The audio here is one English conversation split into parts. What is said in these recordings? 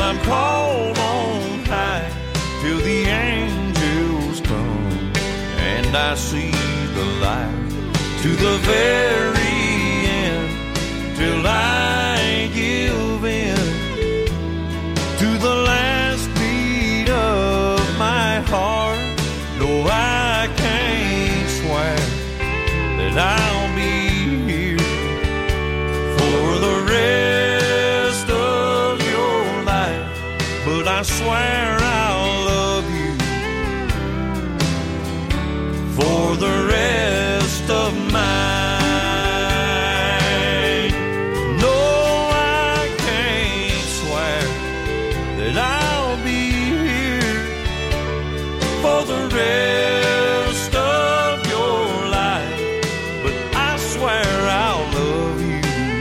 I'm called on high, till the angels come, and I see the light to the very end, till I give in to the last beat of my heart. No, I can't swear that I'll be here for the rest of your life, but I swear I'll love you for the rest of mine. No, I can't swear that I'll be here for the rest of your life, but I swear I'll love you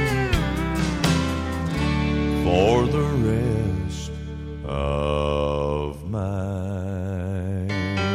for the rest of mine.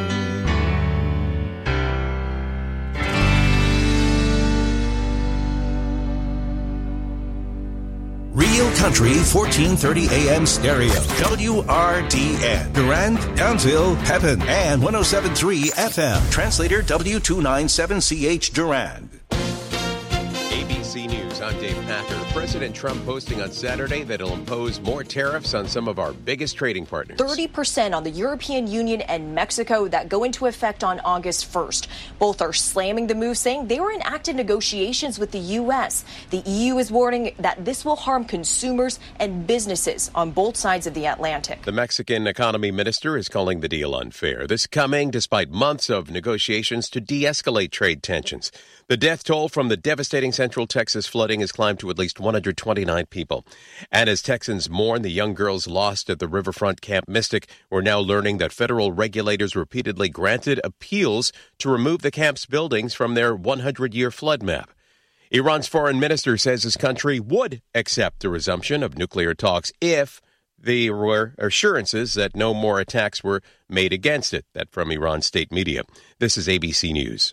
Real Country 1430 AM stereo. WRDN. Durand, Downsville, Pepin, and 107.3 FM. Translator W297CH Durand. ABC News, I'm Dave Packer. President Trump posting on Saturday that he'll impose more tariffs on some of our biggest trading partners. 30% on the European Union and Mexico that go into effect on August 1st. Both are slamming the move, saying they were in active negotiations with the U.S. The EU is warning that this will harm consumers and businesses on both sides of the Atlantic. The Mexican economy minister is calling the deal unfair. This coming despite months of negotiations to de-escalate trade tensions. The death toll from the devastating Central Texas flooding has climbed to at least 129 people. And as Texans mourn the young girls lost at the riverfront Camp Mystic, we're now learning that federal regulators repeatedly granted appeals to remove the camp's buildings from their 100-year flood map. Iran's foreign minister says his country would accept the resumption of nuclear talks if there were assurances that no more attacks were made against it. That from Iran's state media. This is ABC News.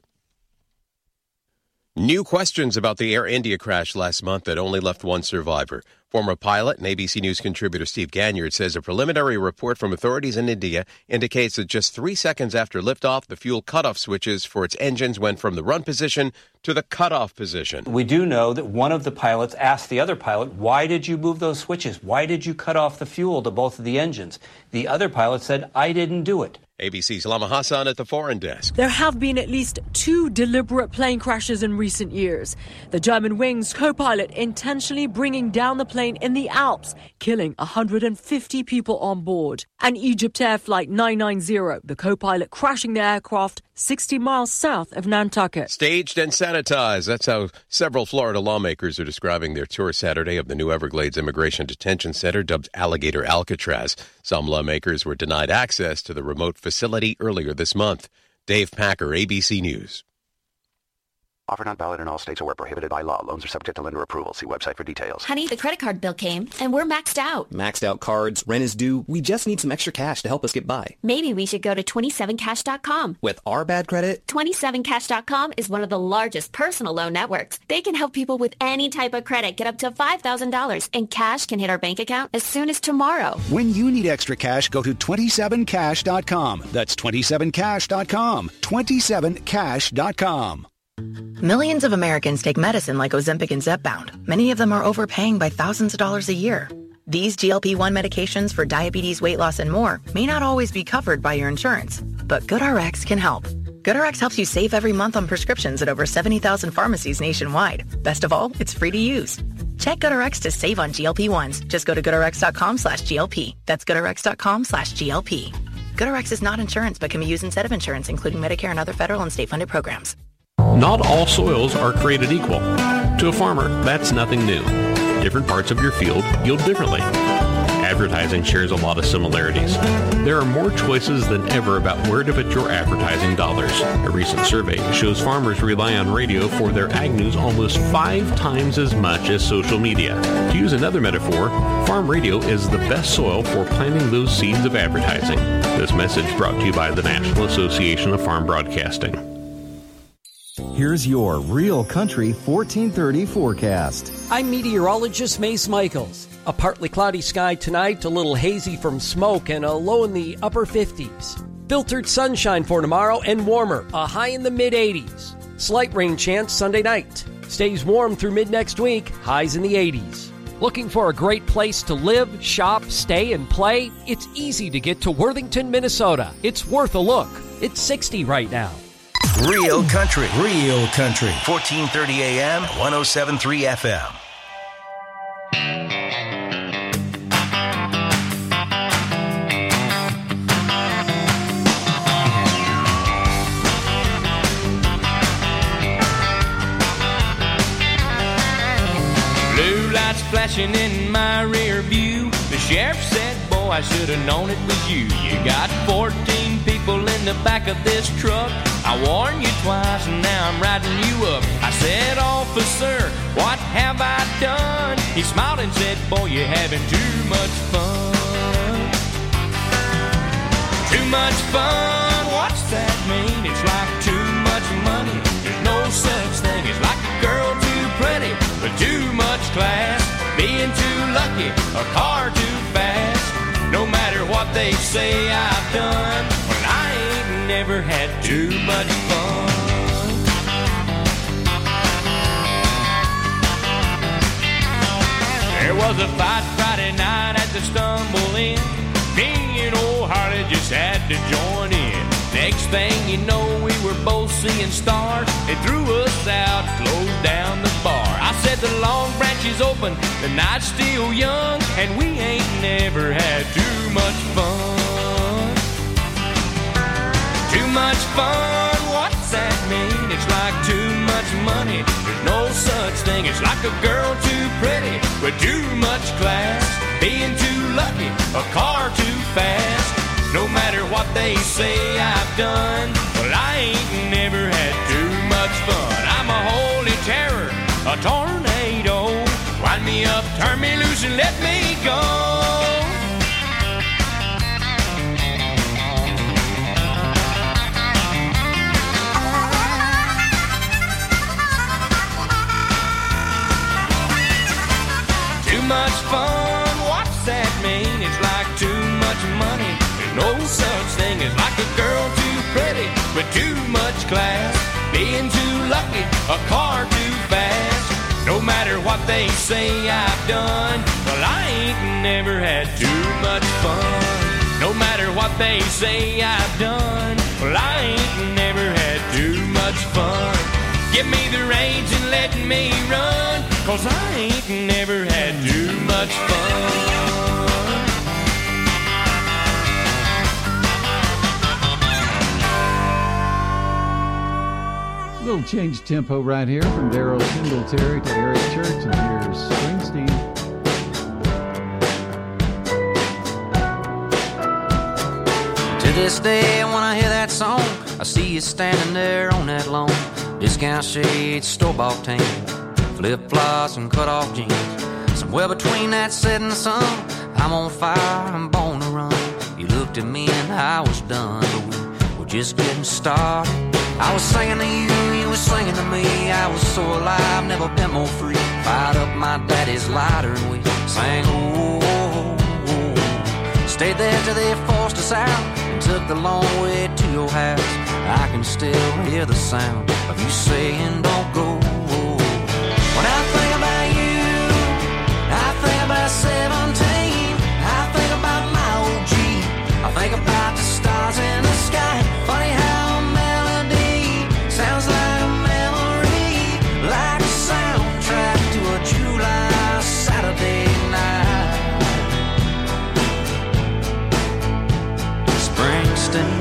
New questions about the Air India crash last month that only left one survivor. Former pilot and ABC News contributor Steve Ganyard says a preliminary report from authorities in India indicates that just 3 seconds after liftoff, the fuel cutoff switches for its engines went from the run position to the cutoff position. We do know that one of the pilots asked the other pilot, why did you move those switches? Why did you cut off the fuel to both of the engines? The other pilot said, I didn't do it. ABC's Lama Hassan at the foreign desk. There have been at least 2 deliberate plane crashes in recent years. The German Wings co-pilot intentionally bringing down the plane in the Alps, killing 150 people on board. And Egypt Air Flight 990, the co-pilot crashing the aircraft 60 miles south of Nantucket. Staged and sanitized. That's how several Florida lawmakers are describing their tour Saturday of the new Everglades Immigration Detention Center, dubbed Alligator Alcatraz. Some lawmakers were denied access to the remote facility earlier this month. Dave Packer, ABC News. Offer not valid in all states or where prohibited by law. Loans are subject to lender approval. See website for details. Honey, the credit card bill came, and we're maxed out. Maxed out cards, rent is due. We just need some extra cash to help us get by. Maybe we should go to 27cash.com. With our bad credit? 27cash.com is one of the largest personal loan networks. They can help people with any type of credit get up to $5,000, and cash can hit our bank account as soon as tomorrow. When you need extra cash, go to 27cash.com. That's 27cash.com. 27cash.com. Millions of Americans take medicine like Ozempic and Zepbound. Many of them are overpaying by thousands of dollars a year. These GLP-1 medications for diabetes, weight loss, and more may not always be covered by your insurance, but GoodRx can help. GoodRx helps you save every month on prescriptions at over 70,000 pharmacies nationwide. Best of all, it's free to use. Check GoodRx to save on GLP-1s. Just go to GoodRx.com/GLP. That's GoodRx.com/GLP. GoodRx is not insurance, but can be used instead of insurance, including Medicare and other federal and state-funded programs. Not all soils are created equal. To a farmer, that's nothing new. Different parts of your field yield differently. Advertising shares a lot of similarities. There are more choices than ever about where to put your advertising dollars. A recent survey shows farmers rely on radio for their ag news almost 5 times as much as social media. To use another metaphor, farm radio is the best soil for planting those seeds of advertising. This message brought to you by the National Association of Farm Broadcasting. Here's your Real Country 1430 forecast. I'm meteorologist Mace Michaels. A partly cloudy sky tonight, a little hazy from smoke, and a low in the upper 50s. Filtered sunshine for tomorrow and warmer, a high in the mid-80s. Slight rain chance Sunday night. Stays warm through mid-next week, highs in the 80s. Looking for a great place to live, shop, stay, and play? It's easy to get to Worthington, Minnesota. It's worth a look. It's 60 right now. Real country. Real country. 1430 AM, 107.3 FM. Blue lights flashing in my rear view. The sheriff said, boy, I should have known it was you. You got 14 people in the back of this truck. I warned you twice and now I'm riding you up. I said, officer, what have I done? He smiled and said, boy, you're having too much fun. Too much fun, what's that mean? It's like too much money. There's no such thing as like a girl too pretty, but too much class. Being too lucky, a car too fast. No matter what they say I've done, well, I ain't never had too much fun. There was a fight Friday night at the Stumble Inn. Me and old Harley just had to join in. Next thing you know, we were both seeing stars. They threw us out, closed down the bar. I said the Long Branch is open, the night's still young, and we ain't never had too much fun. Too much fun, what's that mean? It's like too much money. There's no such thing. It's like a girl too pretty with too much class. Being too lucky, a car too fast. No matter what they say I've done, well, I ain't never had too much fun. I'm a holy terror, a tornado. Wind me up, turn me loose, and let me go. Too much fun, what's that mean? It's like too much money. No such thing as like a girl too pretty with too much class. Being too lucky, a car too fast. No matter what they say I've done, well, I ain't never had too much fun. No matter what they say I've done, well, I ain't never had too much fun. Give me the reins and let me run, 'cause I ain't never had too much fun. Little change tempo right here from Daryl Singletary to Eric Church, and here's Springsteen. To this day, when I hear that song, I see you standing there on that lawn. Discount shades, store-bought tan, flip-flops and cut-off jeans. Somewhere between that setting sun, I'm on fire, I'm born to run. You looked at me and I was done, but we were just getting started. I was singing to you, you were singing to me. I was so alive, never been more free. Fired up my daddy's lighter and we sang, oh, oh, oh. Stayed there till they forced us out and took the long way to your house. I can still hear the sound of you saying, don't go. When I think about you, I think about 17. I think about my old Jeep. I think about the stars in the sky. Funny how sounds like a memory, like a soundtrack to a July Saturday night. Springsteen.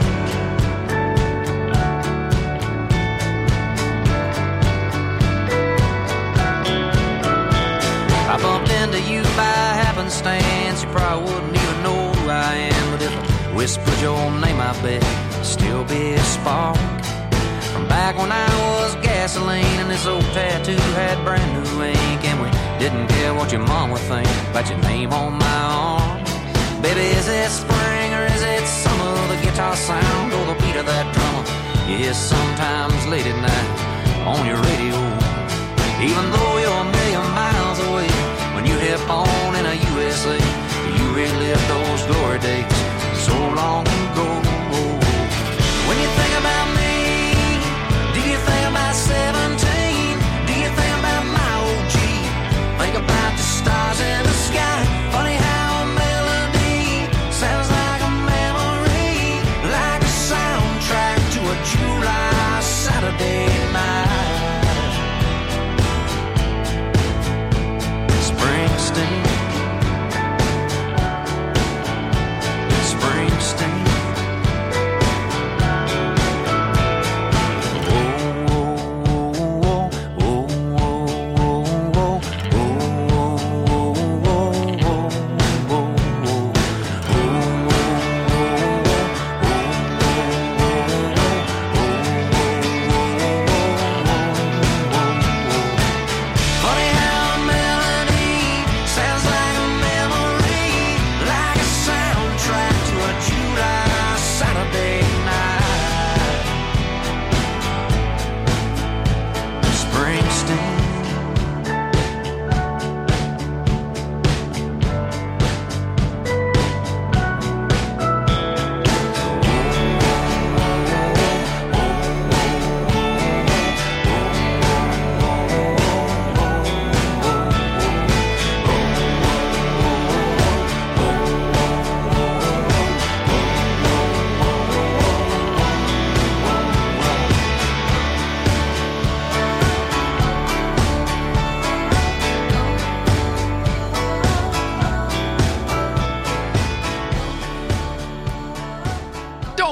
I bumped into you by happenstance. You probably wouldn't even know who I am, but if I whispered your name, I bet it'd still be a spark. From back when I was gasoline and this old tattoo had brand new ink, and we didn't care what your mom would think about your name on my arm. Baby, is it spring or is it summer? The guitar sound or the beat of that drummer you hear sometimes late at night on your radio. Even though you're a million miles away, when you hit on in a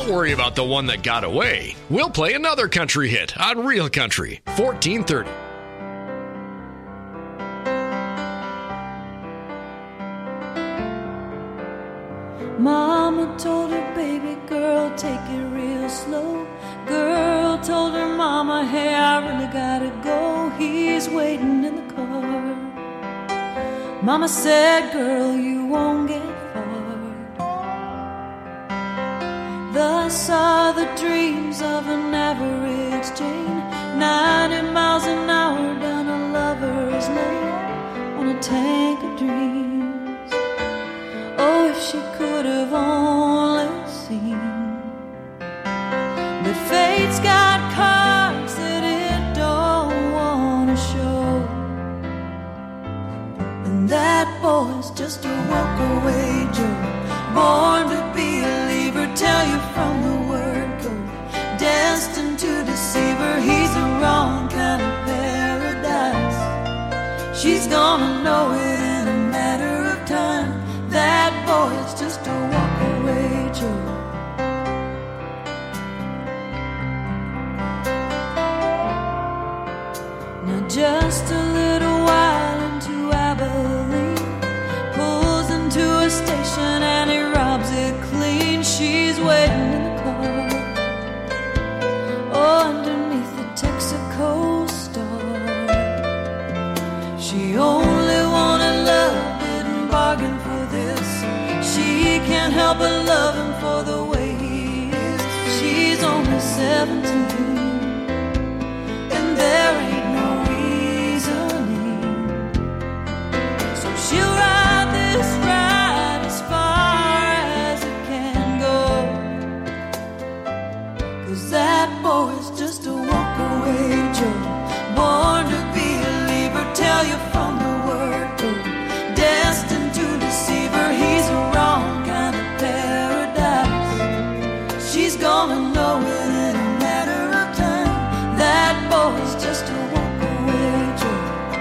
Don't worry about the one that got away. We'll play another country hit on Real Country, 1430. Mama told her baby girl, take it real slow. Girl told her mama, hey, I really gotta go. He's waiting in the car. Mama said, girl, you won't get far. Thus are the dreams of an average Jane, 90 miles an hour down a lover's lane on a tank of dreams. Oh, if she could have only seen that fate's got cards that it don't want to show, and that boy's just a walk-away Joe, born to be a leaver, tell you from the word go, destined to deceive her, he's the wrong kind of paradise. She's gonna know it in a matter of time. That boy is just a walk-away Joe. Now just a little while into Abilene, pulls into a station and he robs it clean. She's waiting in the car, oh, underneath the Texaco star. She only wanted love, didn't bargain for this. She can't help but love him for the way he is. She's only 17, and there ain't no reasoning. So she'll ride this ride as far as it can go, 'cause that boy's just a walk-away Joe, born to be a leaver, tell you from the word go, destined to deceive her, he's a wrong kind of paradise. She's gonna know it in a matter of time. That boy's just a walk-away Joe.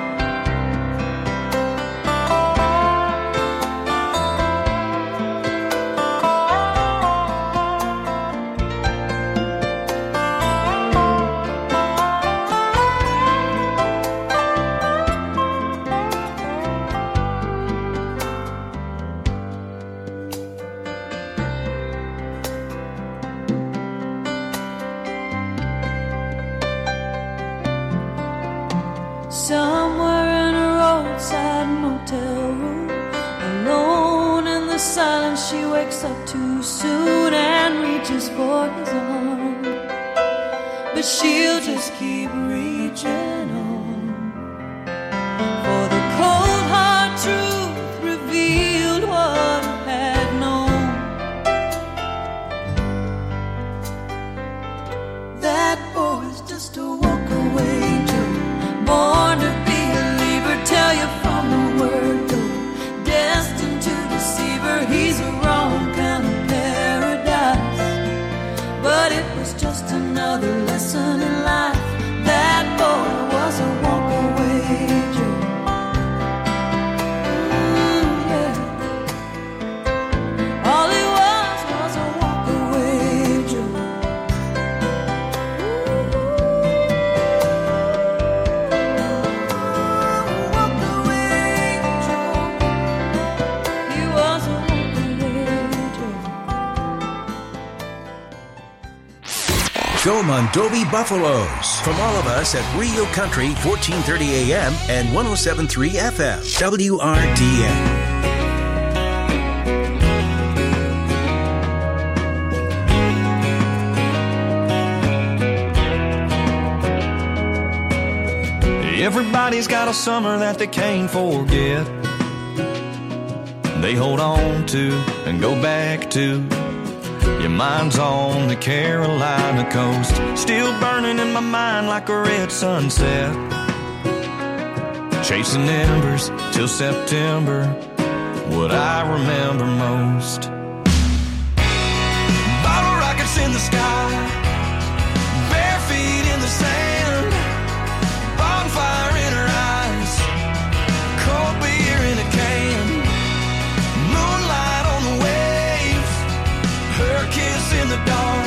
Somewhere in a roadside motel room, alone in the silence, she wakes up too soon and reaches for his arm, but she'll just keep reaching on, for the cold hard truth revealed what I had known. That boy's just a walk-away Joe, born to be a leaver, tell you from the word go, destined to deceive her, he's a wrong kind of paradise. But it was just another lesson in life. That boy was a walk-away Joe. Yeah. All he was a walk-away Joe. Joe Mondovi Buffaloes. From all of us at Real Country, 1430 AM and 107.3 FM. WRDN. Everybody's got a summer that they can't forget. They hold on to and go back to. Your mind's on the Carolina coast, still burning in my mind like a red sunset. Chasing embers till September, what I remember most. Bottle rockets in the sky, bare feet in the sand, bonfire in her eyes, cold beer in a can, moonlight on the waves, her kiss in the dark,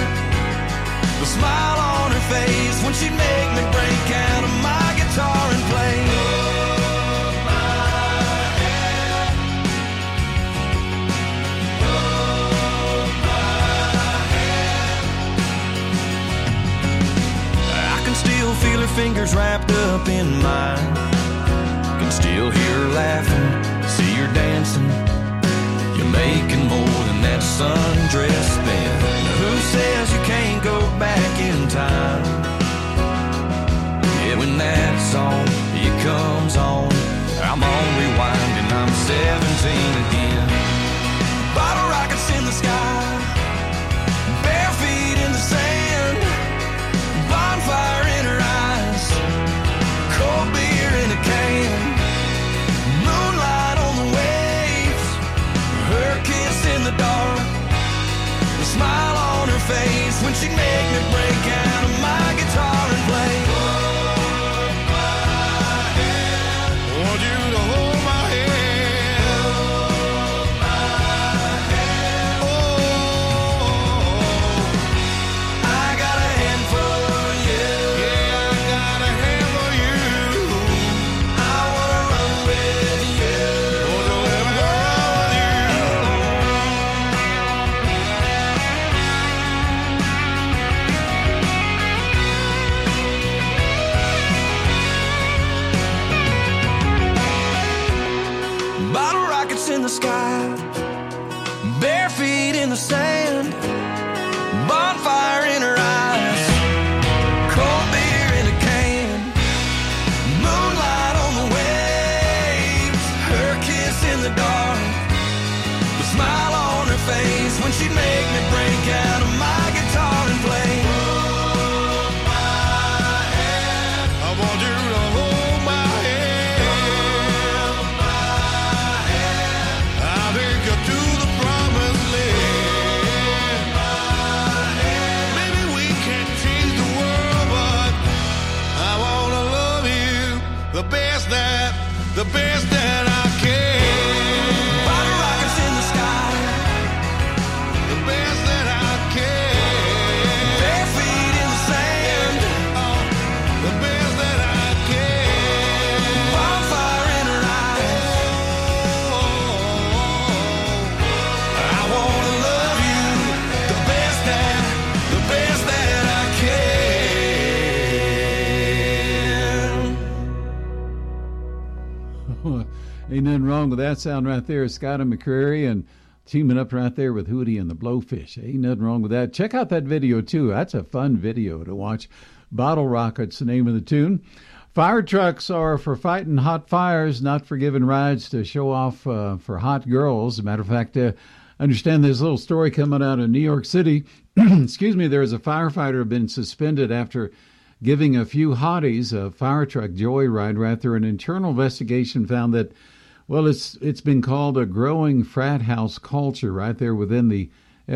fingers wrapped up in mine. Can still hear her laughing, see her dancing. You're making more than that sundress spent. Now who says you can't go back in time? Yeah, when that song, it comes on, I'm on rewind and I'm 17 again. Bottle rockets in the sky, bare feet in the sand, bonfire in her eyes, cold beer in a can, moonlight on the waves, her kiss in the dark, the smile on her face when she'd make me break out of my guitar and play. Hold my hand, want you to hold my hand, hold my hand. Oh, I got a hand for you. Yeah, I got a hand for you. I wanna run with you. Wanna let me run with you. Bottle rockets in the sky, bare feet in the sand, bonfire in her eyes, cold beer in a can, moonlight on the waves, her kiss in the dark, the smile on her face when she'd make me break out of my guitar and play. Hold my hand, I want you to hold my hand, hold my hand. I'll take you to the promised land. Maybe we can't change the world, but I wanna love you the best that I can. Bottle rockets in the sky, the best that I can. Bare feet in the sand, the best that I can. Bonfire in her eyes. I wanna love you the best that I can. Ain't nothing wrong with that sound right there. Scott and McCreary and teaming up right there with Hootie and the Blowfish. Ain't nothing wrong with that. Check out that video, too. That's a fun video to watch. Bottle Rockets, the name of the tune. Fire trucks are for fighting hot fires, not for giving rides to show off for hot girls. As a matter of fact, I understand there's a little story coming out of New York City. Excuse me, there is a firefighter been suspended after giving a few hotties a fire truck joyride right there. An internal investigation found that, well, it's been called a growing frat house culture right there within the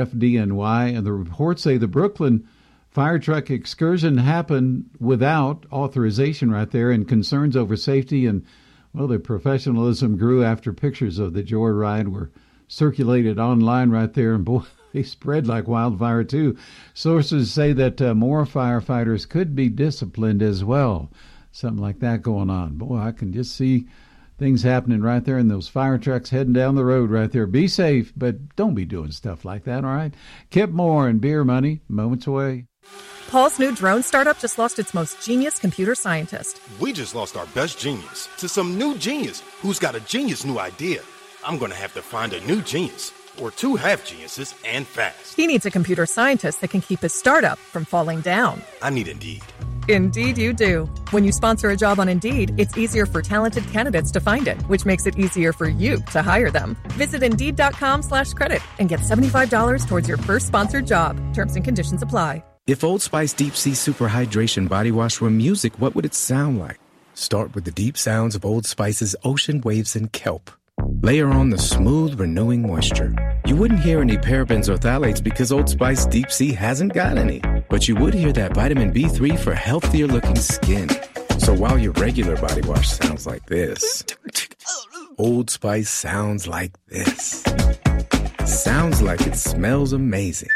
FDNY. And the reports say the Brooklyn fire truck excursion happened without authorization right there, and concerns over safety and, well, the professionalism grew after pictures of the joyride were circulated online right there. And boy, they spread like wildfire too. Sources say that more firefighters could be disciplined as well. Something like that going on. Boy, I can just see things happening right there, and those fire trucks heading down the road right there. Be safe, but don't be doing stuff like that, all right? Kip Moore and Beer Money, moments away. Paul's new drone startup just lost its most genius computer scientist. We just lost our best genius to some new genius who's got a genius new idea. I'm going to have to find a new genius, or two half geniuses, and fast. He needs a computer scientist that can keep his startup from falling down. I need Indeed. Indeed you do. When you sponsor a job on Indeed, it's easier for talented candidates to find it, which makes it easier for you to hire them. Visit Indeed.com/credit and get $75 towards your first sponsored job. Terms and conditions apply. If Old Spice Deep Sea Super Hydration Body Wash were music, what would it sound like? Start with the deep sounds of Old Spice's ocean waves and kelp. Layer on the smooth, renewing moisture. You wouldn't hear any parabens or phthalates because Old Spice Deep Sea hasn't got any. But you would hear that vitamin B3 for healthier looking skin. So while your regular body wash sounds like this, Old Spice sounds like this. Sounds like it smells amazing.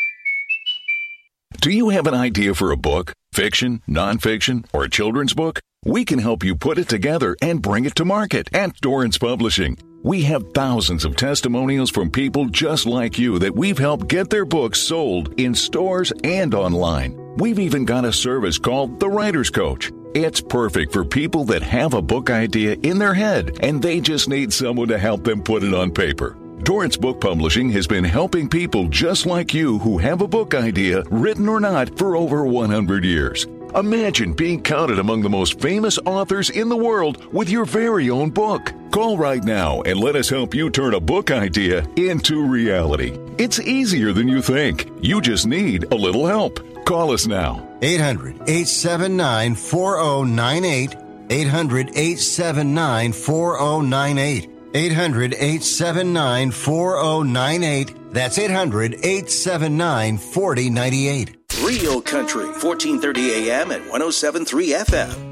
Do you have an idea for a book? Fiction, nonfiction, or a children's book? We can help you put it together and bring it to market at Dorrance Publishing. We have thousands of testimonials from people just like you that we've helped get their books sold in stores and online. We've even got a service called The Writer's Coach. It's perfect for people that have a book idea in their head and they just need someone to help them put it on paper. Torrance Book Publishing has been helping people just like you who have a book idea, written or not, for over 100 years. Imagine being counted among the most famous authors in the world with your very own book. Call right now and let us help you turn a book idea into reality. It's easier than you think. You just need a little help. Call us now. 800-879-4098. 800-879-4098. 800-879-4098. That's 800-879-4098. Real Country, 1430 AM and 107.3 FM.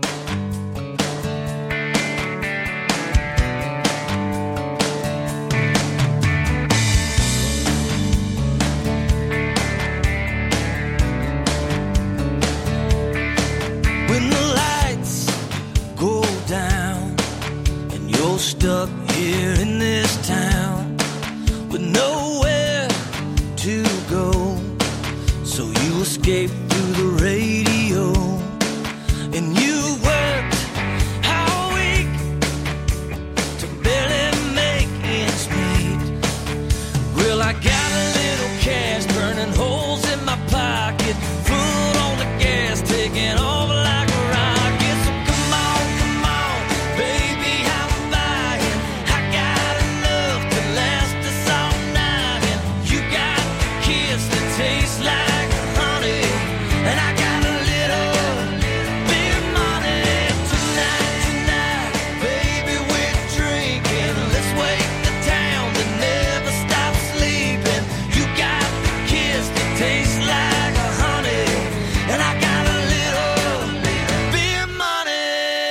When the lights go down and you're stuck here in this town with nowhere to go, so you escape through the radio, and you worked all week to barely make ends meet. Well, I got a little cash burning holes in my pocket, foot on the gas, taking off like a rocket. So come on, baby, I'm buying. I got enough to last us all night, and you got a kiss that tastes like honey, and I got a little bit of money. Tonight, baby, we're drinking. Let's wake the town that never stops sleeping. You got the kiss that tastes like honey, and I got a little bit of money.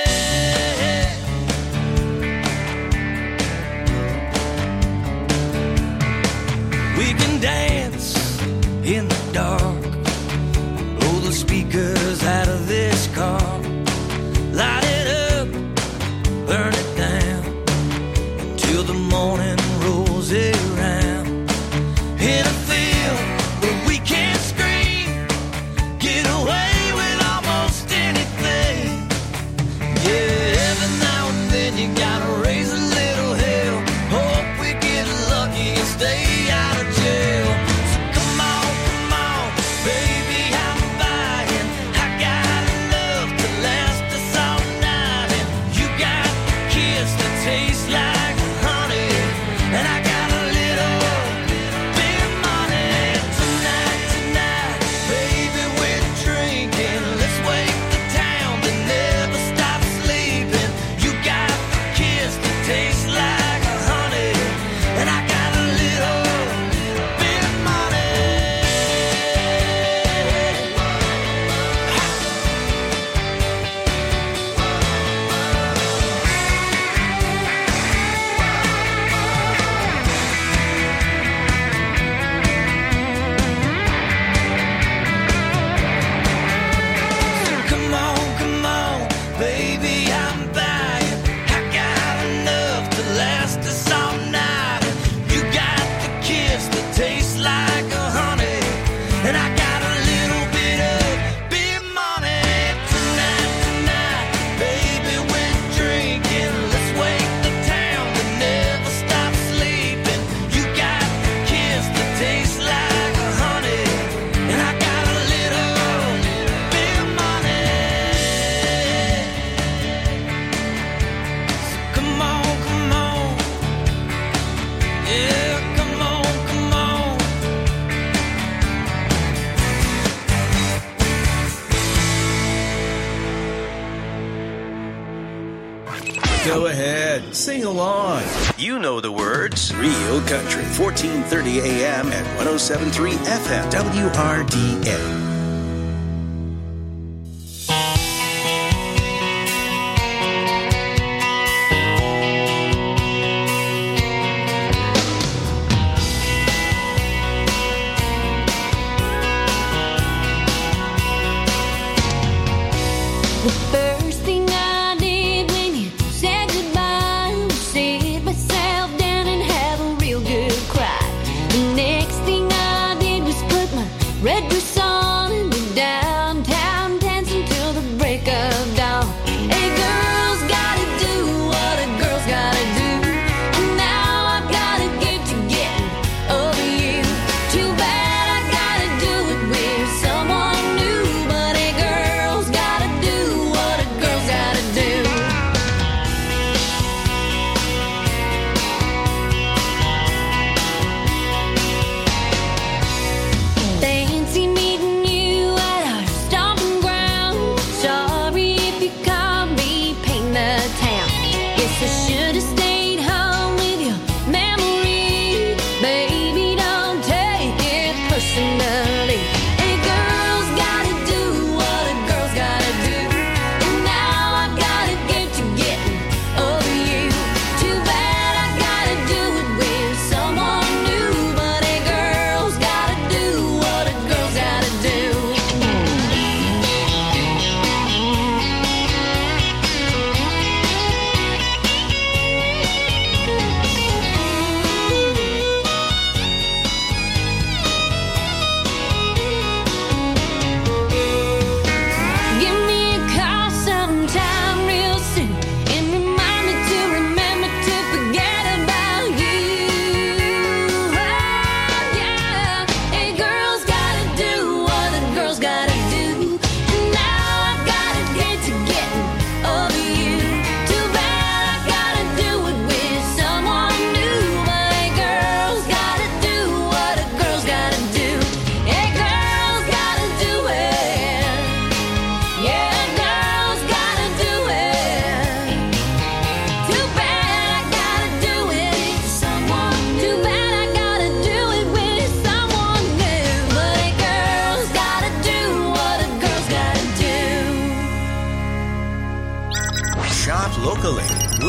We can dance in the dark, blow the speakers out of this car, light it up, burn it down, until the morning rolls around. In a field where we can scream, get away with almost anything. Yeah, every now and then you gotta raise a little hell, hope we get lucky and stay out of jail. So come on, baby, I'm buying. I got enough to last us all night, and you got a kiss that tastes like honey, and I got a little bit of money. Tonight, baby, we're drinking. Let's wake the town that never stops sleeping. You got a kiss that tastes like honey, and I got a little bit of money. Come on, baby, I'm buying. I got enough to last us all night. You got the kiss that tastes like honey, and I got a little bit of money. Tonight, baby, we're drinking. Let's wake the town that never stops sleeping. You got the kiss that tastes like honey, and I got a little bit of money. Come on, yeah, come on. Go ahead, sing along. You know the words. Real Country, 1430 AM and 107.3 FM. WRDA. The first thing I did when you said goodbye was sit myself down and have a real good cry. The next thing I did was put my red dress on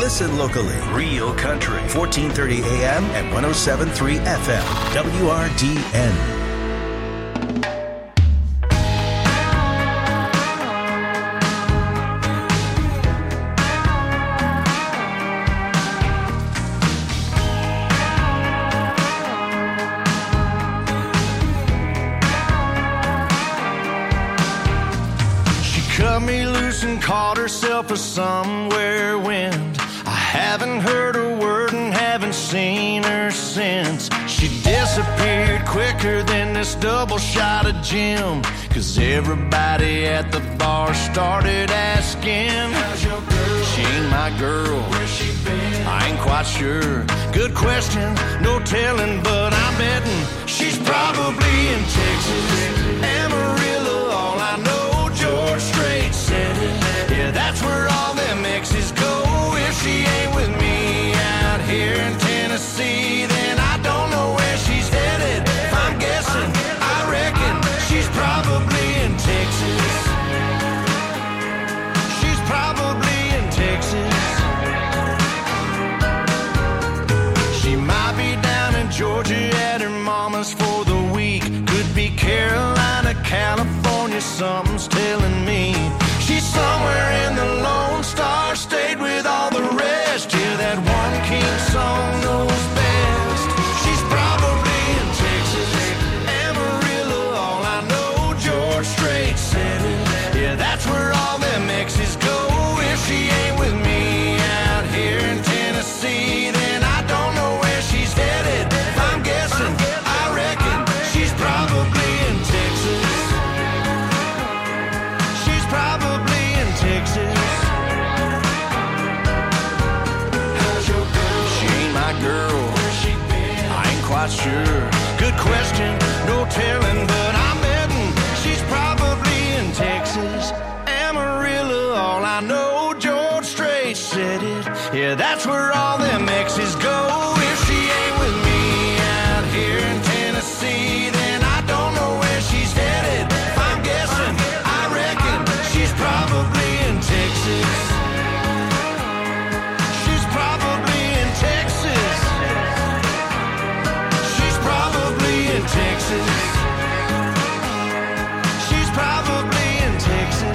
Listen locally. Real Country, 1430 AM and 107.3 FM. WRDN. Cut me loose and caught herself a somewhere wind. I haven't heard a word and haven't seen her since. She disappeared quicker than this double shot of gin. 'Cause everybody at the bar started asking, how's your girl? She ain't my girl. Where's she been? I ain't quite sure. Good question, no telling, but I'm betting she's probably in Texas. Amarillo, all I know. George Strait said it. Yeah, that's where all them exes go. If she ain't with me out here in Tennessee, then I don't know where she's headed. If I'm guessing, I reckon she's probably in Texas. She's probably in Texas. She might be down in Georgia at her mama's for the week. Could be Carolina, California, something's telling me. She's somewhere in the Lone Star State with all the rest. Yeah, that one king song knows best. She's probably in Texas. Amarillo, all I know, George Strait said it. Yeah, that's where all them exes go. If she ain't with me out here in Tennessee, then I don't know where she's headed. If I'm guessing, I reckon she's probably in Texas. She's probably in Texas. How's your girl? She ain't my girl. Where's she been? I ain't quite sure. Good question, no telling, but I'm betting she's probably in Texas. Amarillo, all I know, George Strait said it. Yeah, that's where all them exes go. If she ain't with me out here in Tennessee, then I don't know where she's headed. If I'm guessing, I reckon she's probably in Texas. She's probably in Texas. She's probably in Texas. She's probably in Texas.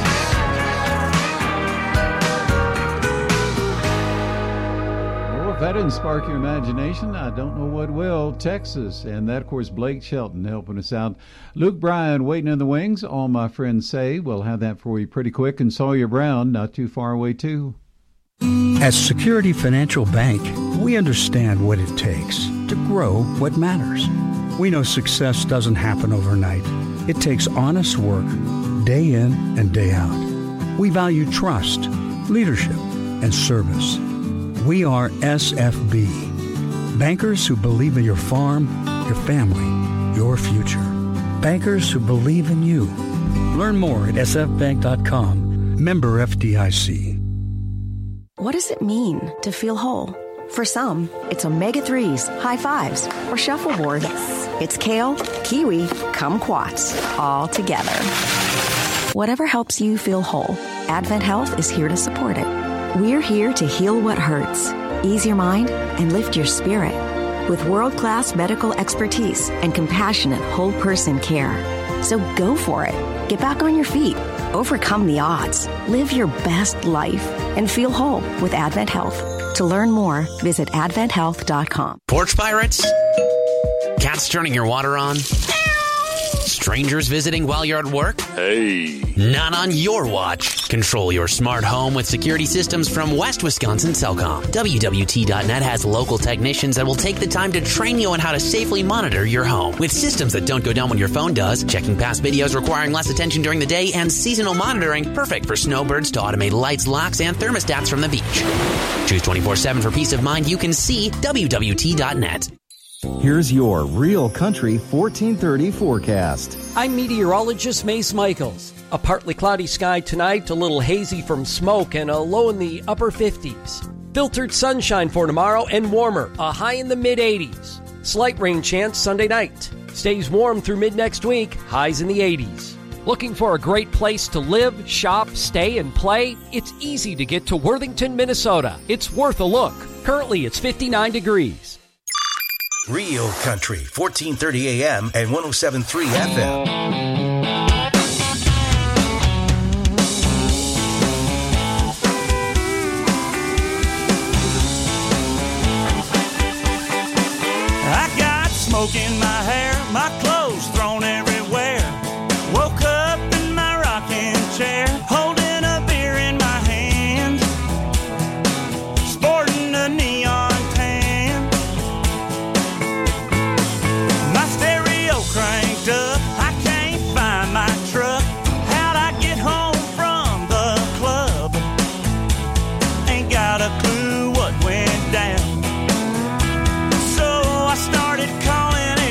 If that didn't spark your imagination, I don't know what will. Texas, and that, of course, Blake Shelton helping us out. Luke Bryan waiting in the wings. All my friends say we'll have that for you pretty quick. And Sawyer Brown, not too far away, too. At Security Financial Bank, we understand what it takes to grow what matters. We know success doesn't happen overnight. It takes honest work, day in and day out. We value trust, leadership, and service. We are SFB, bankers who believe in your farm, your family, your future. Bankers who believe in you. Learn more at sfbank.com. Member FDIC. What does it mean to feel whole? For some, it's omega-3s, high fives, or shuffleboard. Yes. It's kale, kiwi, kumquats, all together. Whatever helps you feel whole, Advent Health is here to support it. We're here to heal what hurts, ease your mind, and lift your spirit with world-class medical expertise and compassionate whole-person care. So go for it. Get back on your feet. Overcome the odds. Live your best life and feel whole with Advent Health. To learn more, visit adventhealth.com. Porch pirates? Cats turning your water on? Strangers visiting while you're at work? Hey. Not on your watch. Control your smart home with security systems from West Wisconsin Cellcom. WWT.net has local technicians that will take the time to train you on how to safely monitor your home. With systems that don't go down when your phone does, checking past videos requiring less attention during the day, and seasonal monitoring, perfect for snowbirds to automate lights, locks, and thermostats from the beach. Choose 24/7 for peace of mind. You can see WWT.net. Here's your Real Country 1430 forecast. I'm meteorologist Mace Michaels. A partly cloudy sky tonight, a little hazy from smoke, and a low in the upper 50s. Filtered sunshine for tomorrow and warmer, a high in the mid-80s. Slight rain chance Sunday night. Stays warm through mid-next week, highs in the 80s. Looking for a great place to live, shop, stay, and play? It's easy to get to Worthington, Minnesota. It's worth a look. Currently, it's 59 degrees. Real Country, 1430 AM and 107.3 FM. Smoke in my hair, my clothes thrown everywhere. Woke up in my rocking chair, holding a beer in my hand, sporting a neon tan. My stereo cranked up, I can't find my truck. How'd I get home from the club? Ain't got a clue what went down. So I started calling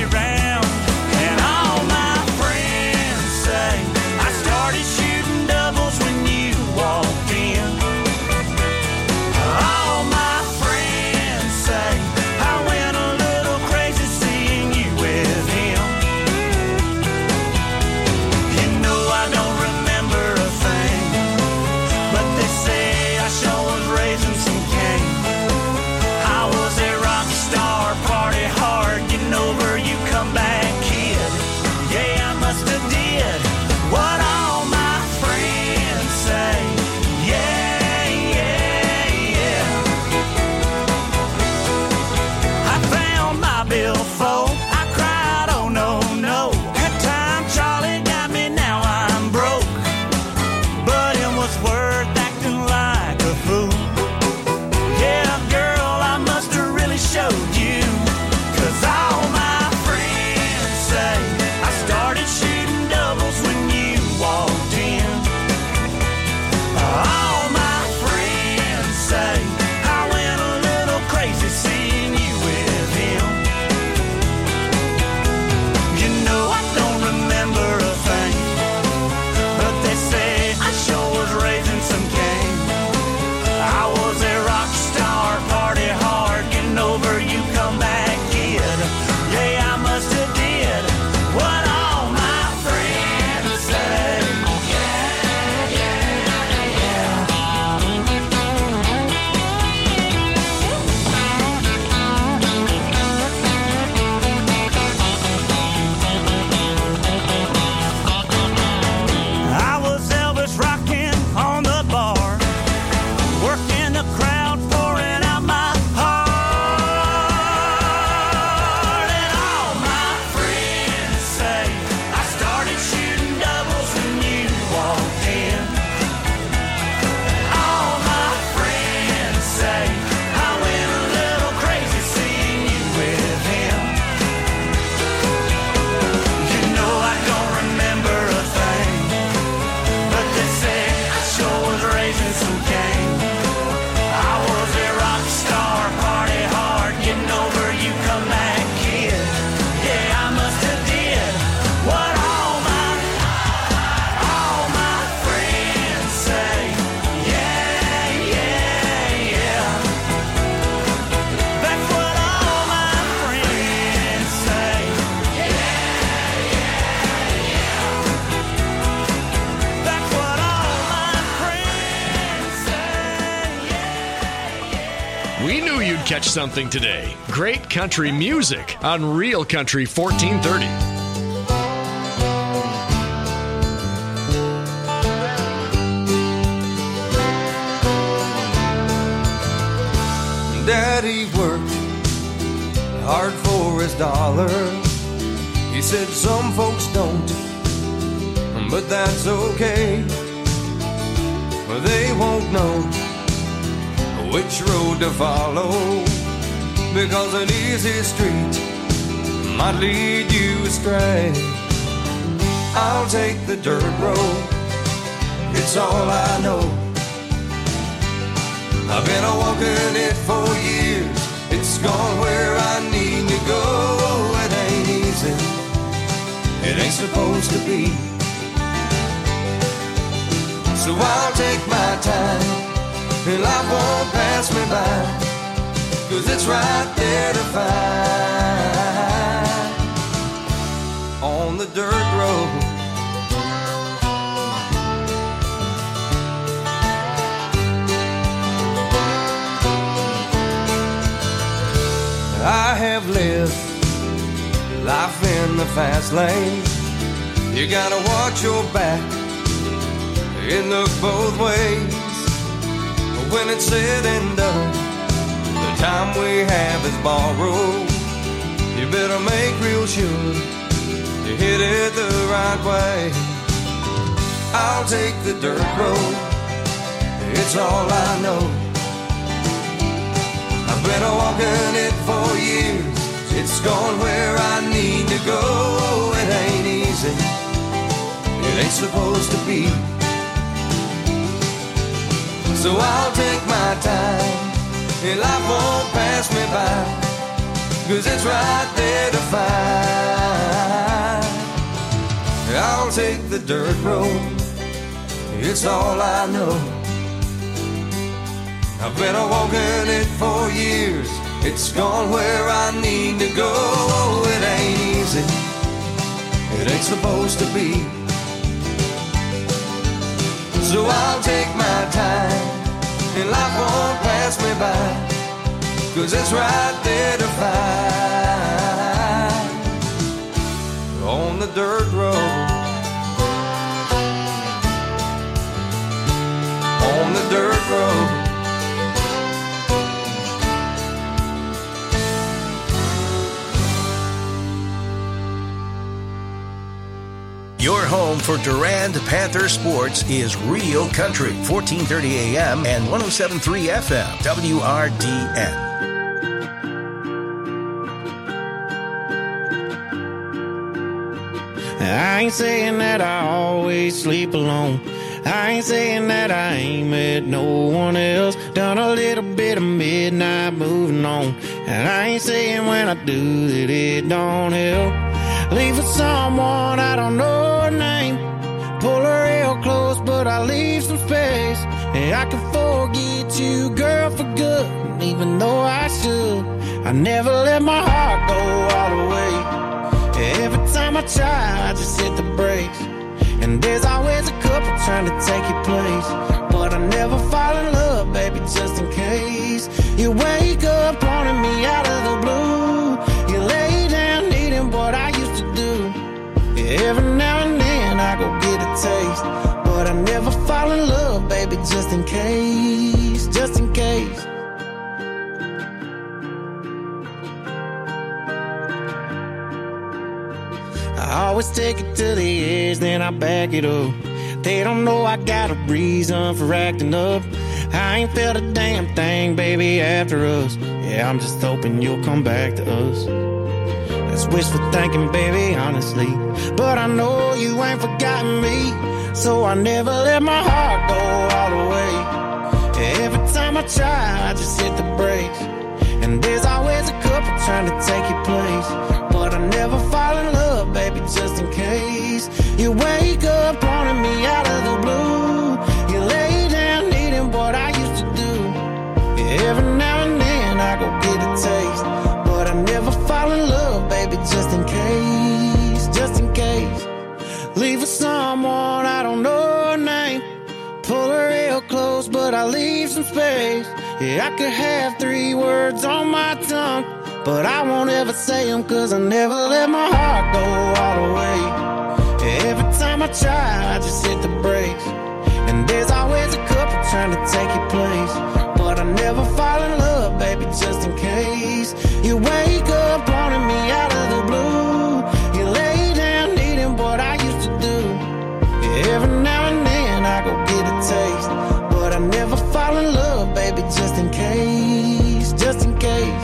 Catch something today. Great country music on Real Country 1430. Daddy worked hard for his dollar. He said some folks don't, but that's okay. They won't know which road to follow, because an easy street might lead you astray. I'll take the dirt road, it's all I know. I've been a-walking it for years, it's gone where I need to go. It ain't easy, it ain't supposed to be. So I'll take my time, and life won't pass me by, 'cause it's right there to find. On the dirt road, have lived life in the fast lane. You gotta watch your back and look both ways. When it's said and done, the time we have is borrowed. You better make real sure you hit it the right way. I'll take the dirt road, it's all I know. I've been walking it for years, it's going where I need to go. It ain't easy, it ain't supposed to be. So I'll take my time, and life won't pass me by, 'cause it's right there to find. I'll take the dirt road, it's all I know. I've been walking it for years, it's gone where I need to go. It ain't easy, it ain't supposed to be. So I'll take my time, and life won't pass me by, 'cause it's right there to find. On the dirt road, on the dirt road. Your home for Durand Panther sports is Real Country, 1430 AM and 107.3 FM, WRDN. I ain't saying that I always sleep alone. I ain't saying that I ain't met no one else. Done a little bit of midnight moving on. And I ain't saying when I do that it don't help. Leave with someone I don't know her name. Pull her real close, but I leave some space. And I can forget you, girl, for good. Even though I should, I never let my heart go all the way. Every time I try, I just hit the brakes. And there's always a couple trying to take your place. But I never fall in love, baby, just in case. You wake up wanting me out of the blue. You lay down needing what I used to do. Every now and then I go get a taste. But I never fall in love, baby, just in case. Just in case. I always take it to the edge, then I back it up. They don't know I got a reason for acting up. I ain't felt a damn thing, baby, after us. Yeah, I'm just hoping you'll come back to us. That's wishful thinking, baby, honestly. But I know you ain't forgotten me, so I never let my heart go all the way. Every time I try, I just hit the brakes. And there's always a couple trying to take your place. But I never fall in love, baby, just in case. You wake up wanting me out of the blue. You lay down needing what I used to do. Every now and then I go get a taste. But I never fall in love, baby, just in case. Just in case. Leave with someone I don't know her name. Pull her real close, but I leave some space. Yeah, I could have 3 words on my tongue, but I won't ever say them, 'cause I never let my heart go all the way. Every time I try, I just hit the brakes. And there's always a couple trying to take your place. But I never fall in love, baby, just in case. You wake up wanting me out of the blue. You lay down needing what I used to do. Every now and then I go get a taste. But I never fall in love, baby, just in case. Just in case.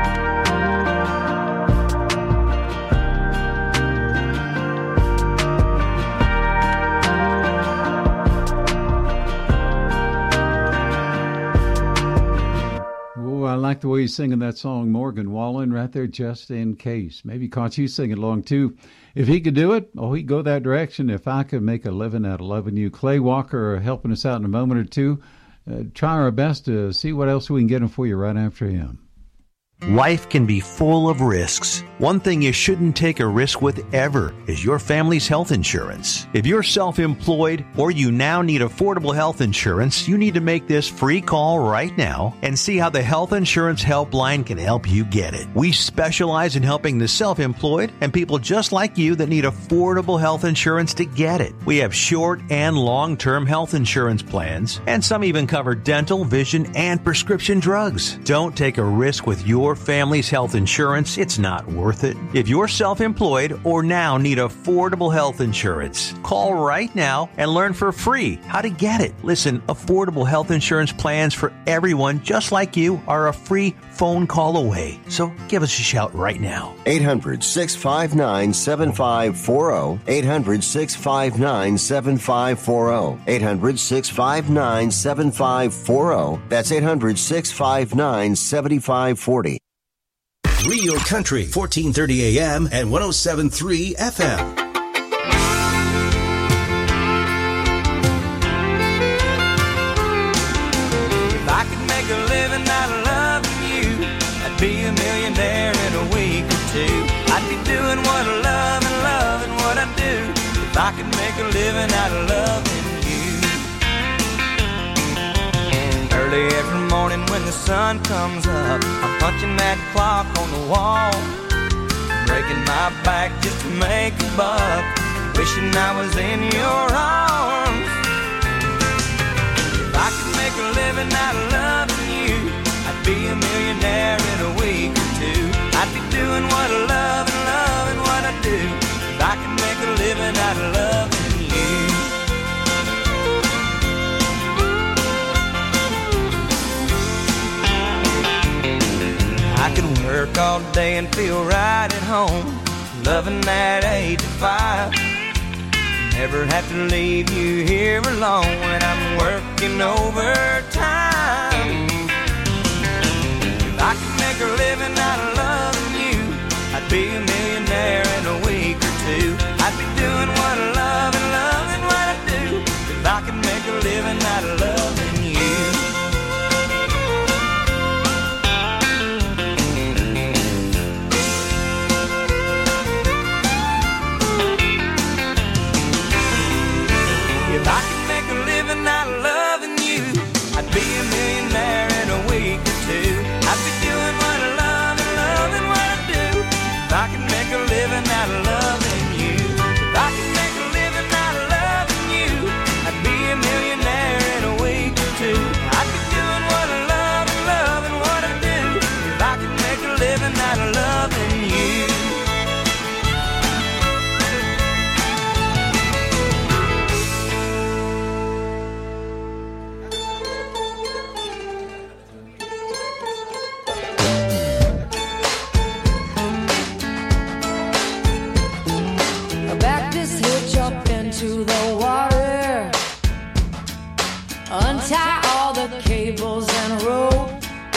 I like the way he's singing that song, Morgan Wallen, right there, just in case. Maybe caught you singing along, too. If he could do it, he'd go that direction. If I could make a living out of loving you. Clay Walker helping us out in a moment or two. Try our best to see what else we can get him for you right after him. Life can be full of risks. One thing you shouldn't take a risk with ever is your family's health insurance. If you're self-employed or you now need affordable health insurance, you need to make this free call right now and see how the Health Insurance Helpline can help you get it. We specialize in helping the self-employed and people just like you that need affordable health insurance to get it. We have short and long-term health insurance plans, and some even cover dental, vision, and prescription drugs. Don't take a risk with your family's health insurance. It's not worth it. If you're self-employed or now need affordable health insurance, call right now and learn for free how to get it. Listen, affordable health insurance plans for everyone just like you are a free phone call away. So give us a shout right now. 800-659-7540. 800-659-7540. 800-659-7540. That's 800-659-7540. Real Country, 1430 AM and 107.3 FM. If I could make a living out of loving you, I'd be a millionaire in a week or two. I'd be doing what I love and loving what I do. If I could make a living out of loving you. Early every morning when the sun comes up, I'm punching that clock on the wall, breaking my back just to make a buck, wishing I was in your arms. If I could make a living out of loving you, I'd be a millionaire in a week or two. I'd be doing what I love and loving what I do. If I could make a living out of loving you. I could work all day and feel right at home, loving that 8 to 5. Never have to leave you here alone when I'm working overtime. If I could make a living out of loving you, I'd be a millionaire in a week or two. I'd be doing what I love and loving what I do. If I could make a living out of loving you. If I could make a living out of loving you, I'd be a millionaire in a week or two. I'd be doing what I love and loving what I do. If I could make a living out of loving you. If I could make a living out of loving you, I'd be a millionaire in a week or two. I'd be doing what I love and loving what I do. If I could make a living out of loving you. To the water, untie all the cables and rope,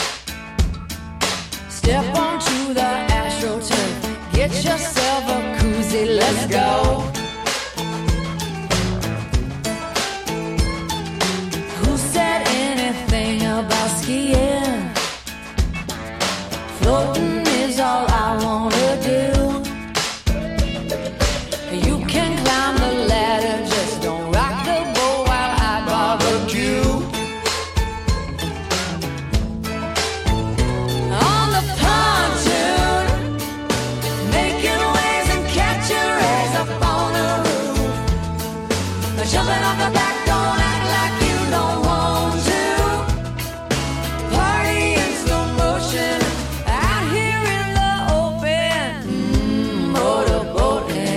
step onto the AstroTurf, get yourself a koozie, let's go. Who said anything about skiing? Floating is all I wanna do. You can climb the ladder, just don't rock the boat while I barbecue. On the pontoon, making waves and catching rays up on the roof. Jumping off the back, don't act like you don't want to. Party in slow motion, out here in the open, motorboating.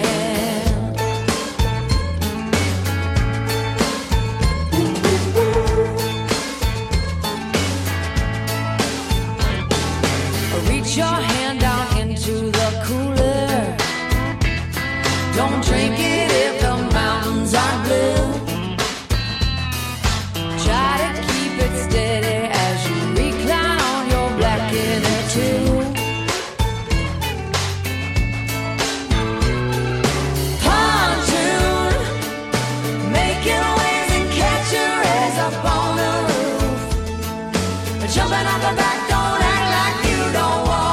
Reach your hand down into the cooler. Don't drink it if the mountains are blue. Try to keep it steady as you recline on your black inner tube. Pontoon, making waves and catching rays up on the roof. Jumping on the back, don't act like you don't want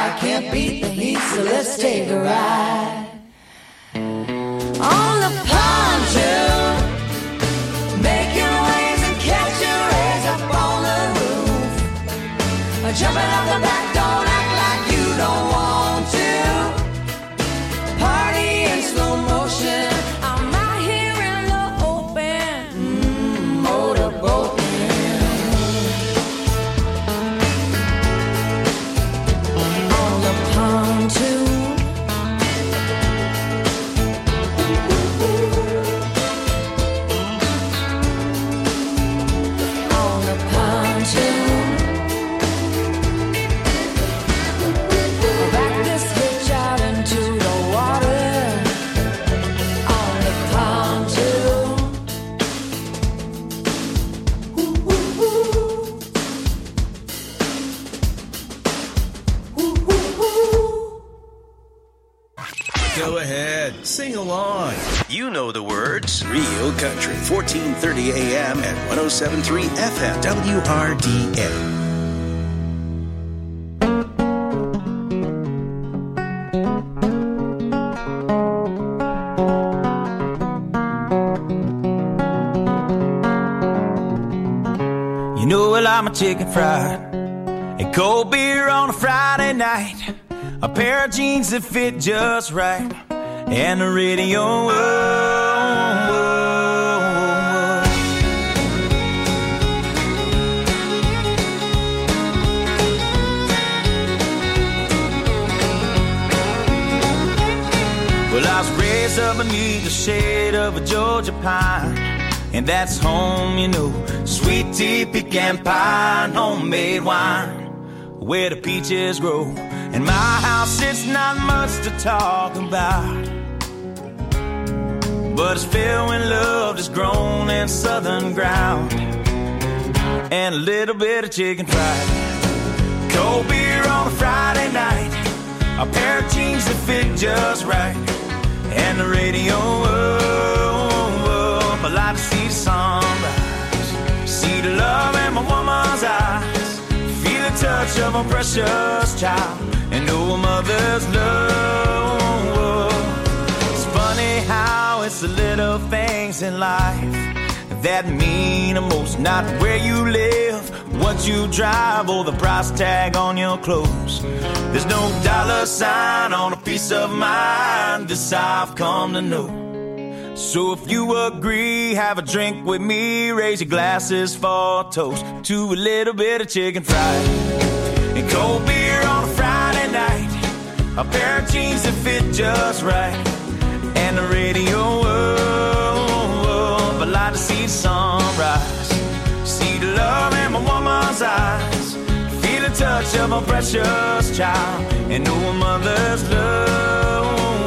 I can't beat the heat, so let's take a ride on the pontoon. Making waves and catching rays up on the roof. Jumping off the back, don't act like you don't want to. Party in slow motion. I'm out here in the open, motorboating. On the pontoon. On the pontoon. Back this hitch out into the water. On the pontoon. Go ahead, sing along. You know the words. Real Country, 1430 AM and 107.3 FM, WRDA. You know I like my chicken fried and cold beer on a Friday night, a pair of jeans that fit just right, and the radio. Whoa, whoa, whoa. Well, I was raised up beneath the shade of a Georgia pine, and that's home, you know. Sweet tea, pecan pie, and homemade wine, where the peaches grow. In my house, it's not much to talk about, but it's filled with love that's grown in southern ground, and a little bit of chicken fried. Cold beer on a Friday night, a pair of jeans that fit just right, and the radio up. I like to see the sunrise, see the love in my woman's eyes, feel the touch of a precious child, and know a mother's love. It's funny how it's the little things in life that mean the most. Not where you live, what you drive, or the price tag on your clothes. There's no dollar sign on a peace of mind, this I've come to know. So if you agree, have a drink with me, raise your glasses for a toast to a little bit of chicken fried and cold beer on a Friday night, a pair of jeans that fit just right, and the radio up. I like to see the sunrise, see the love in my woman's eyes, feel the touch of a precious child, and know a mother's love.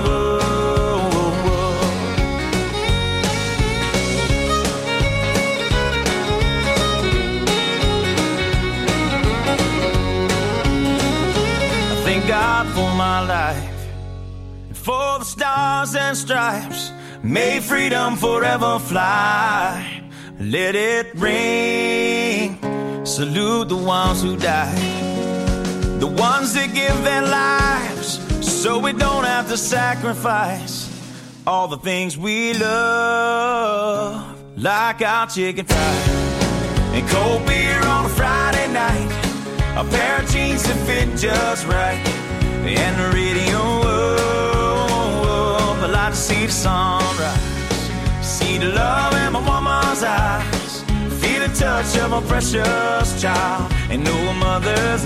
God for my life, and for the stars and stripes, may freedom forever fly. Let it ring, salute the ones who died, the ones that give their lives so we don't have to sacrifice all the things we love, like our chicken fried and cold beer on a Friday night, a pair of jeans that fit just right, and the radio up. I like to see the sunrise, see the love in my woman's eyes, feel the touch of a precious child, and know a mother's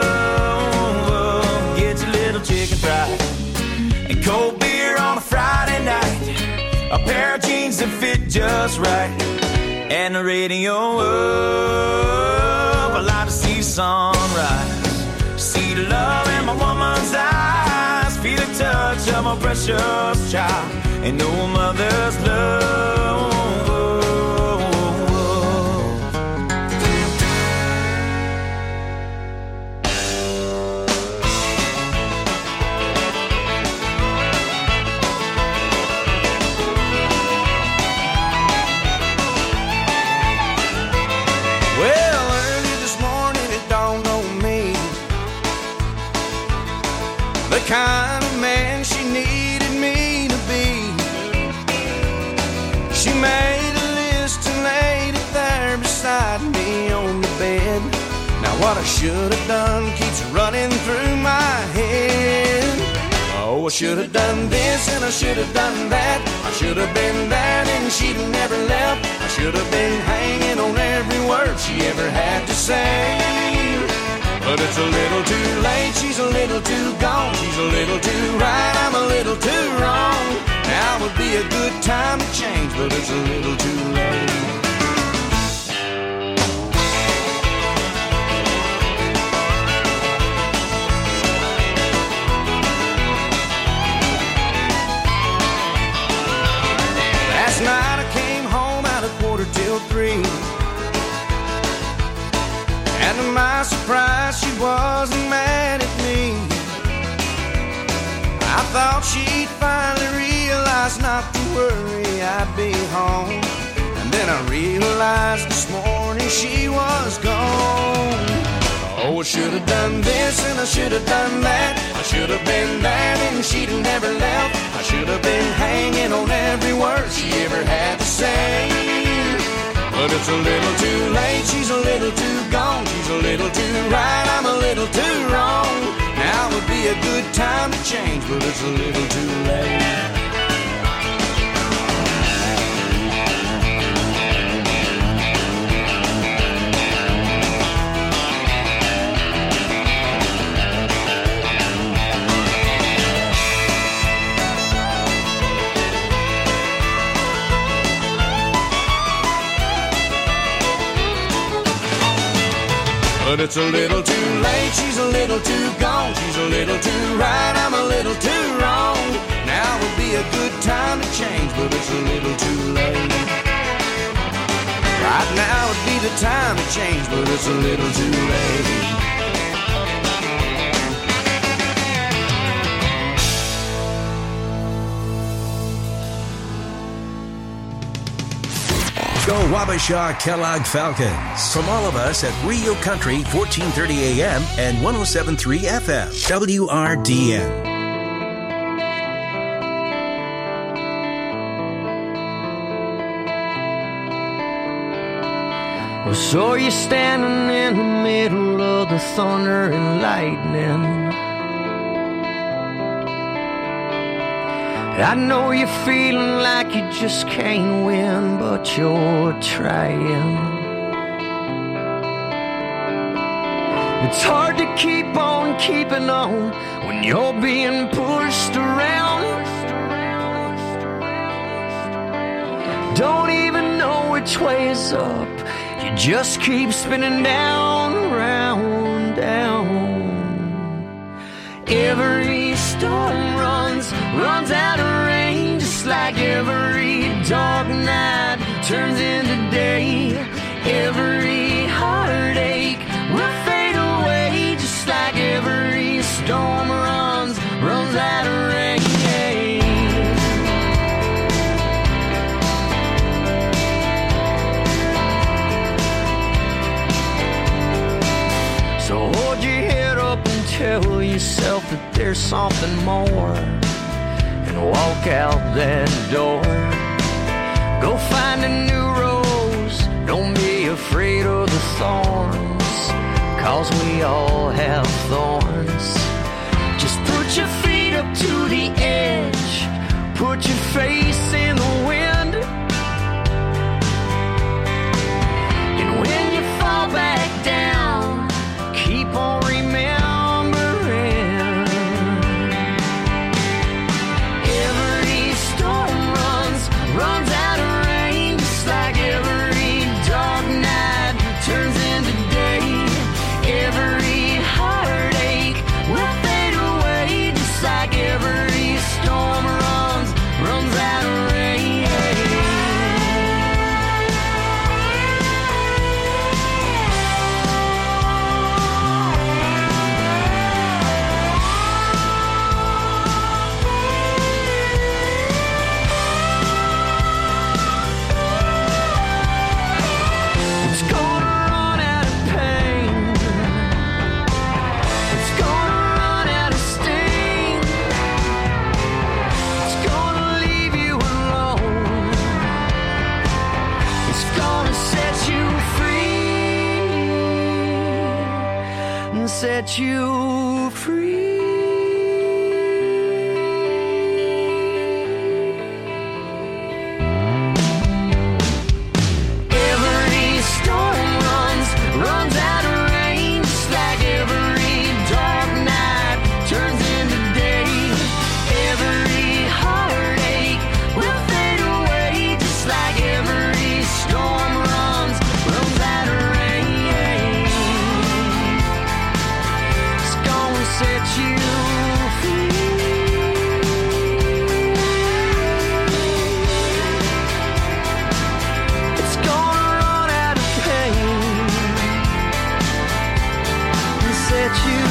love. Get your little chicken fried and cold beer on a Friday night, a pair of jeans that fit just right, and the radio up. I like to see the sunrise, see the love in my woman's eyes, feel the touch of a precious child, and know a mother's love. the kind of man she needed me to be. She made a list and laid it there beside me on the bed. Now what I should have done keeps running through my head. Oh, I should have done this and I should have done that. I should have been there and she'd never left. I should have been hanging on every word she ever had to say. But it's a little too late, she's a little too gone. She's a little too right, I'm a little too wrong. Now would be a good time to change, but it's a little too late. Last night I came home at 2:45. And to my surprise, she wasn't mad at me. I thought she'd finally realize not to worry, I'd be home. And then I realized this morning she was gone. Oh, I should have done this and I should have done that. I should have been there and she'd have never left. I should have been hanging on every word she ever had to say. But it's a little too late, she's a little too gone. She's a little too right, I'm a little too wrong. Now would be a good time to change, but it's a little too late. But it's a little too late, she's a little too gone. She's a little too right, I'm a little too wrong. Now would be a good time to change, but it's a little too late. Right now would be the time to change, but it's a little too late. Go Wabasha Kellogg Falcons. From all of us at Rio Country, 1430 AM and 107.3 FM, WRDN. Well, so you're standing in the middle of the thunder and lightning. I know you're feeling like you just can't win, but you're trying. It's hard to keep on keeping on when you're being pushed around. Don't even know which way is up. You just keep spinning down, round, down. Every storm runs out of rain, just like every dark night turns into day. Every heartache will fade away, just like every storm runs out of rain. So hold your head up and tell yourself that there's something more, and walk out that door. Go find a new rose, don't be afraid of the thorns, 'cause we all have thorns. Just put your feet up to the edge, put your face in the wind, and when you fall back down, keep on remembering. Every storm runs out of rain, just like every dark night turns into day. Every heartache will fade away, just like every storm runs out of rain. set you free. Every storm runs out of rain, just like every dark night turns into day. Every heartache will fade away, just like every storm runs out of rain. It's gonna set you free. It's gonna run out of pain and set you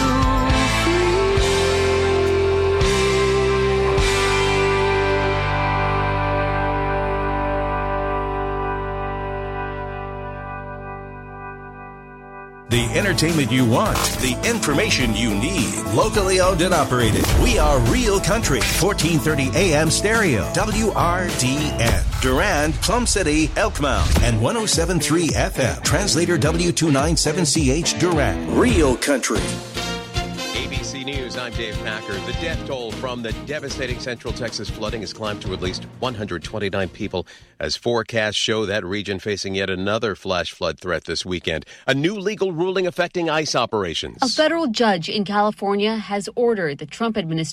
The entertainment you want, the information you need. Locally owned and operated. We are Real Country, 1430 AM stereo, WRDN. Durand, Plum City, Elkmount, and 107.3 FM. Translator W297CH, Durand. Real Country. ABC News, I'm Dave Packer. The death toll from the devastating Central Texas flooding has climbed to at least 129 people as forecasts show that region facing yet another flash flood threat this weekend. A new legal ruling affecting ICE operations. A federal judge in California has ordered the Trump administration